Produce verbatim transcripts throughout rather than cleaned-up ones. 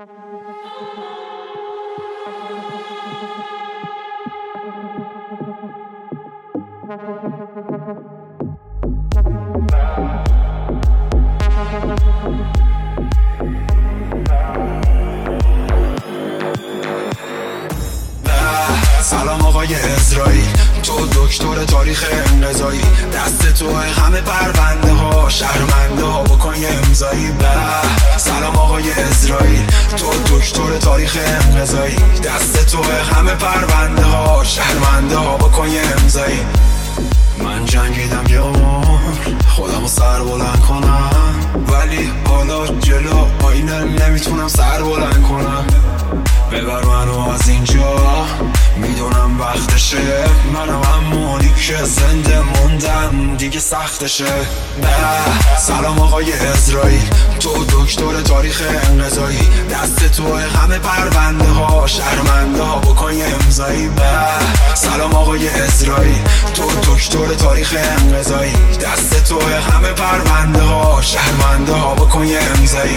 سلام آقای اسرائیل، تو دکتر تاریخ انقضایی، دست تو همه پرونده ها شهرمنده ها بکن یه امضایی. سلام آقای اسرائیل، تو دکتر تاریخ انقضایی، دست تو همه پرونده ها شهرمنده ها بکن یه امضایی. من جنگیدم یه عمر خودمو سر بلند کنم، ولی حالا جلو آینه نمیتونم سر بلند کنم. ببر منو از اینجا، میدونم وقتشه، منم همونی که زنده موندم دیگه سختشه. نه سلام آقای اسرائیل، تو دکتر تاریخ انقضایی، دست تو همه پرونده ها شهرمنده ها بکن یه امضایی. سلام آقای اسرائیل، تو دکتر تاریخ انقضایی، دست تو همه پرونده ها شهرمنده ها بکن یه امضایی.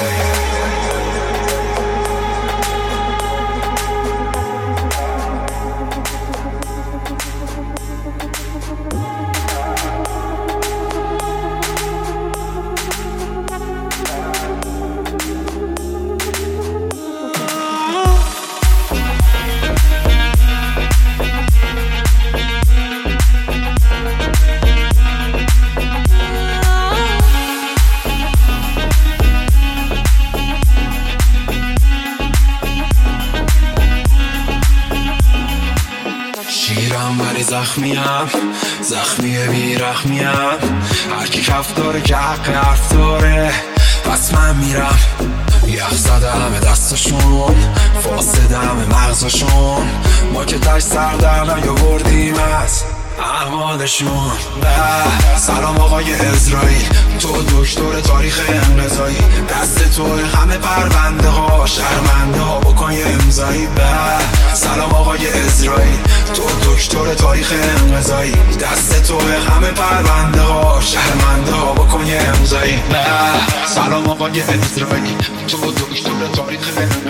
شیرم ولی زخمیم، زخمی بیرحمیم، هرکی کف داره که حق حرف داره، پس من میرم. یخ زده همه دستشون، فاسده همه مغزشون، ما که تش سر در نیاوردیم از اعمالشون. سلام آقای اسرائیل، تو دکتر تاریخ انقضایی، دست تو همه پرونده ها شهرمنده ها بکن یه امضایی. سلام آقای اسرائیل، تو دکتر تاریخ انقضایی، دست تو همه پرونده ها شهرمنده ها بکن یه امضایی. سلام آقای اسرائیل، تو دکتر تاریخ